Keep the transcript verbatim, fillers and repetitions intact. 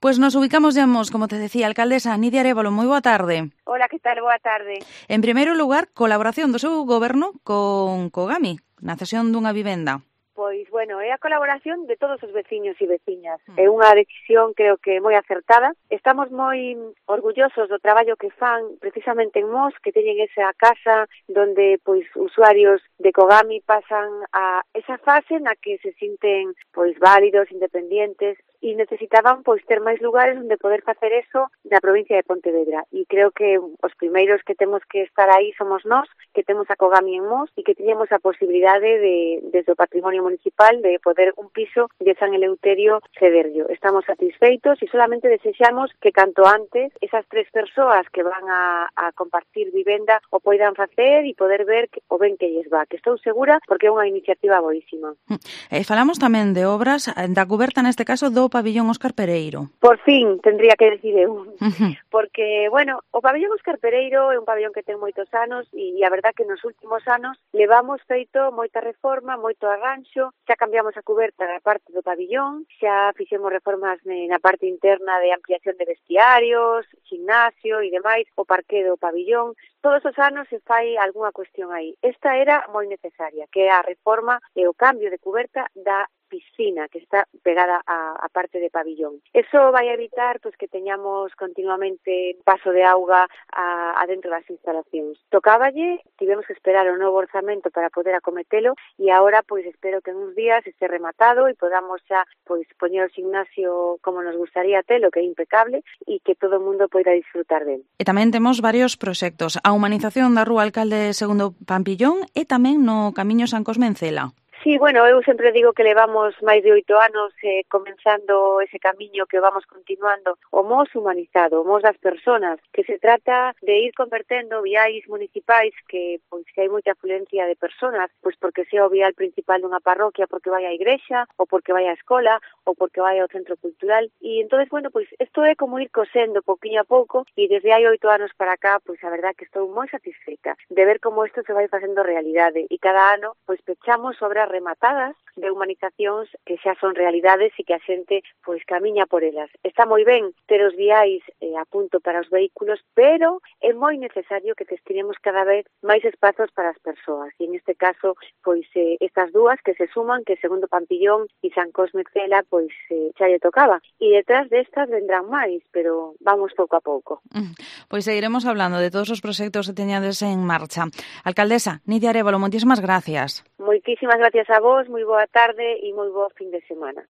Pues nos ubicamos ya, como te decía, alcaldesa Nidia Arévalo, moi boa tarde. Hola, que tal? Boa tarde. En primeiro lugar, colaboración do seu goberno con Cogami, na cesión dunha vivenda. Pois, bueno, é a colaboración de todos os veciños e veciñas. Mm. É unha decisión, creo que, moi acertada. Estamos moi orgullosos do traballo que fan precisamente en Mos, que teñen esa casa donde, pois, usuarios de Cogami pasan a esa fase na que se sinten, pois, válidos, independientes, e necesitaban, pois, ter máis lugares onde poder facer eso na provincia de Pontevedra. E creo que os primeiros que temos que estar aí somos nós, que temos a Cogami en Mos e que teñemos a posibilidade de, desde o patrimonio municipal, de poder un piso de San Eleuterio cederllo. Estamos satisfeitos e solamente desexamos que canto antes esas tres persoas que van a, a compartir vivenda o poidan facer e poder ver que, o ben que lles va, que estou segura porque é unha iniciativa boísima. E falamos tamén de obras da cuberta, neste caso, do pabillón Óscar Pereiro. Por fin, tendría que decir eu. Uh-huh. Porque, bueno, o pabillón Óscar Pereiro é un pabillón que ten moitos anos e a verdad que nos últimos anos levamos feito moita reforma, moito arranxo, xa cambiamos a cuberta da parte do pabillón, xa fixemos reformas na parte interna de ampliación de vestiarios, gimnasio e demais, o parque do pabillón. Todos os anos se fai algunha cuestión aí. Esta era moi necesaria, que é a reforma e o cambio de cuberta da piscina que está pegada a, a parte de pabillón. Eso vai a evitar pues, que teñamos continuamente paso de auga a, a dentro das instalacións. Tocáballe, tivemos que esperar o novo orzamento para poder acometelo e agora pois espero que en uns días este rematado e podamos xa pois poñer o gimnasio como nos gustaría telo, que é impecable e que todo o mundo poida disfrutar del. E tamén temos varios proxectos, a humanización da Rúa Alcalde segundo Pampillón e tamén no Camiño San Cosme en Cela. Sí, bueno, eu sempre digo que levamos máis de oito anos eh, comenzando ese camiño que vamos continuando, o Mos humanizado, o Mos das personas, que se trata de ir convertendo viais municipais que, pois, que hai moita afluencia de personas, pois porque sea o vial principal dunha parroquia, porque vai á igrexa, ou porque vai á escola, ou porque vai ao centro cultural, e entonces, bueno, pois, isto é como ir cosendo pouquiño a pouco, e desde hai oito anos para cá, pois, a verdad que estou moi satisfeita de ver como isto se vai facendo realidade, e cada ano, pois, pechamos obras rematadas de humanizacións que xa son realidades e que a xente pois camiña por elas. Está moi ben ter os viais eh, a punto para os vehículos, pero é moi necesario que destinemos cada vez máis espazos para as persoas. E en este caso, pois eh, estas dúas que se suman, que segundo Pampillón e San Cosme Cela, pois eh, xa lle tocaba. E detrás destas vendrán máis, pero vamos pouco a pouco. Pois seguiremos hablando de todos os proxectos que teñades en marcha. Alcaldesa Nidia Arévalo, moitísimas gracias. Moitísimas gracias a vos, moi boa tarde e moi bo fin de semana.